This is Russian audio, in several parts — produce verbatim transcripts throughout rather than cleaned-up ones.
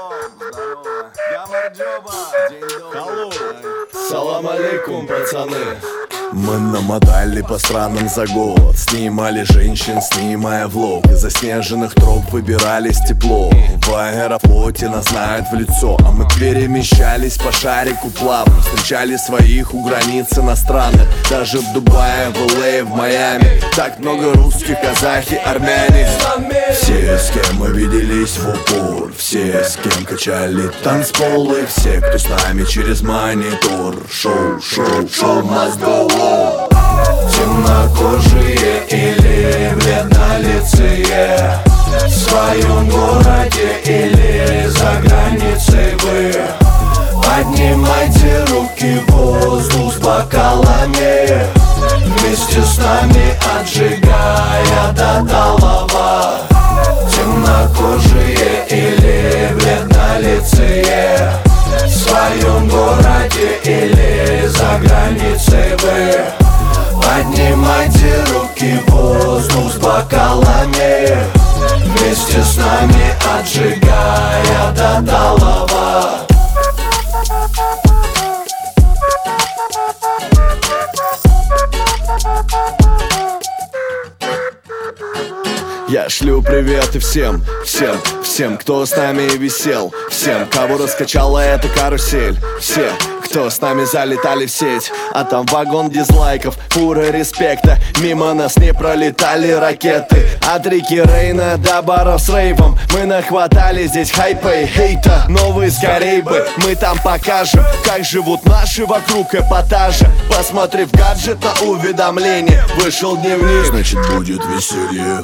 Салам алейкум, пацаны. Мы намотали по странам за год, снимали женщин, снимая влог. Из заснеженных троп выбирались тепло. В аэрофлоте нас знают в лицо, а мы перемещались по шарику плавно. Встречали своих у границ иностранных, даже в Дубае, в эл эй, в Майами. Так много русских, казахи, армяне. Все, с кем мы виделись в упор, все, с кем качали танцполы, все, кто с нами через монитор. Шоу, шоу, шоу must go on. Темнокожие или бледнолицые, в своем городе или за границей вы поднимайте руки в воздух с бокалами, вместе с нами отжигая до талого. Темнокожие или бледнолицые, в своем городе или за границей вы поднимайте руки в воздух с бокалами, вместе с нами отжигая до талого. Я шлю приветы всем, всем, всем, кто с нами висел, всем, кого раскачала эта карусель, все, кто с нами залетали в сеть. А там вагон дизлайков, фура респекта, мимо нас не пролетали ракеты. От реки Рейна до баров с рейвом мы нахватали здесь хайпа и хейта. Новые скорей бы мы там покажем, как живут наши вокруг эпатажа. Посмотрев гаджет на уведомление, вышел дневник, значит будет веселье.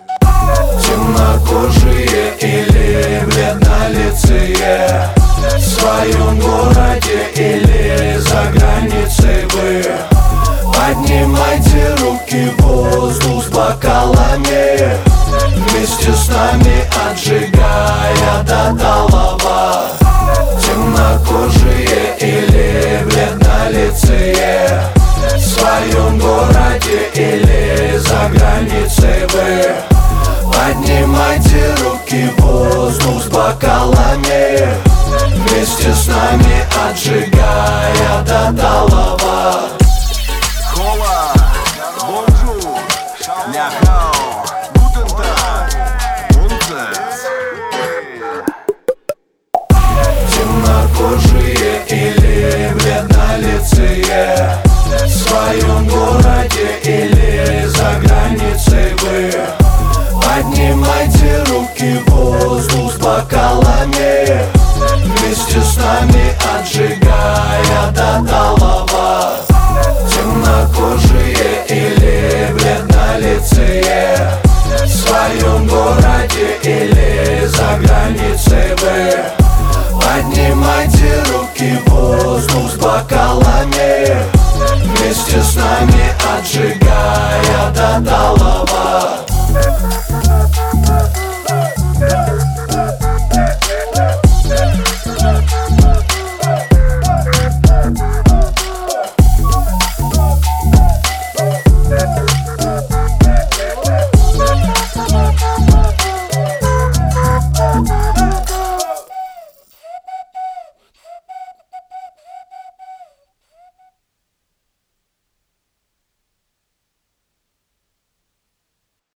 Темнокожие или бледнолицые, в своем городе или за границей вы поднимайте руки в воздух с бокалами, вместе с нами отжигая до талого. Темнокожие или бледнолицые, в своем городе или за границей вы поднимайте руки в воздух с бокалами, вместе с нами отжигая до талого. Кола, бонжур, ляхау.